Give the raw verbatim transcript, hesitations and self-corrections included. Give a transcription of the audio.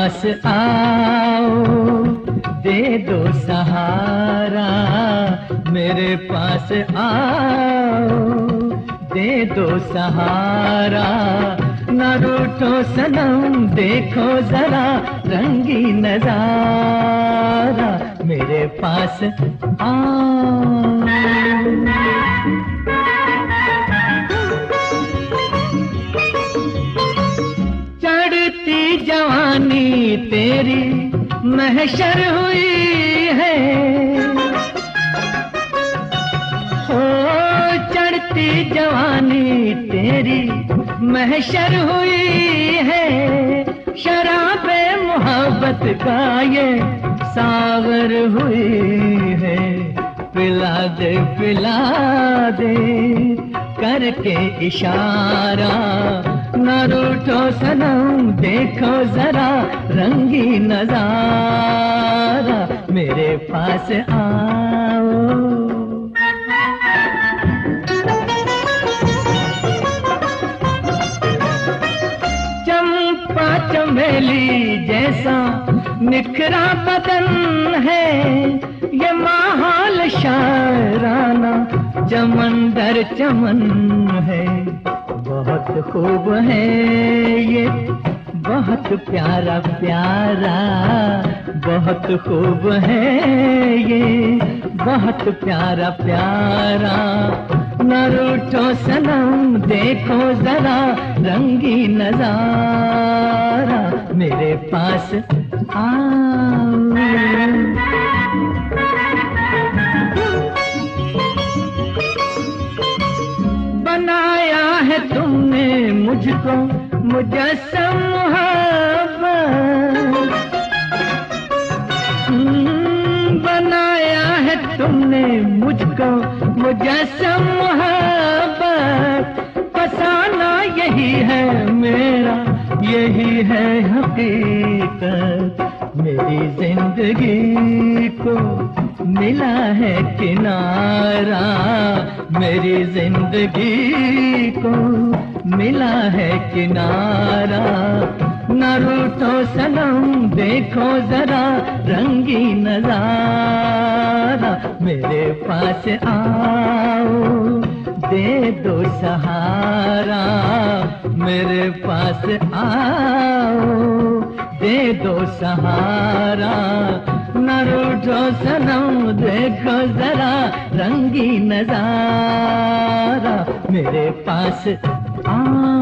पास आओ, दे दो सहारा। मेरे पास आओ, दे दो सहारा। न रूठो सनम, देखो जरा रंगी नजारा। मेरे पास आओ। चढ़ती जवानी तेरी महशर हुई है, हो चढ़ती जवानी तेरी महशर हुई है। शराबे मोहब्बत का ये सावर हुई है। पिला दे पिला दे करके इशारा। न रूठो सनम, देखो जरा रंगी नजारा। मेरे पास आओ। चंपा चमेली जैसा निखरा बदन है, ये माहौल शायराना चमन चमन है। बहुत खूब है ये, बहुत प्यारा प्यारा। बहुत खूब है ये, बहुत प्यारा प्यारा। न रूठो सनम, देखो जरा रंगी नजारा। मेरे पास आओ। बनाया है तुमने मुझको मुजस्सम मोहब्बत। बनाया है तुमने मुझको मुजस्सम मोहब्बत। फसाना यही है मेरा, यही है हकीकत। मेरी जिंदगी को मिला है किनारा। मेरी जिंदगी को मिला है किनारा। न रूठो सनम, देखो जरा रंगी नजारा। मेरे पास आओ, दे दो सहारा। मेरे पास आओ, दे दो सहारा। न रूठो सनम, देखो जरा रंगी नजारा। मेरे पास आओ।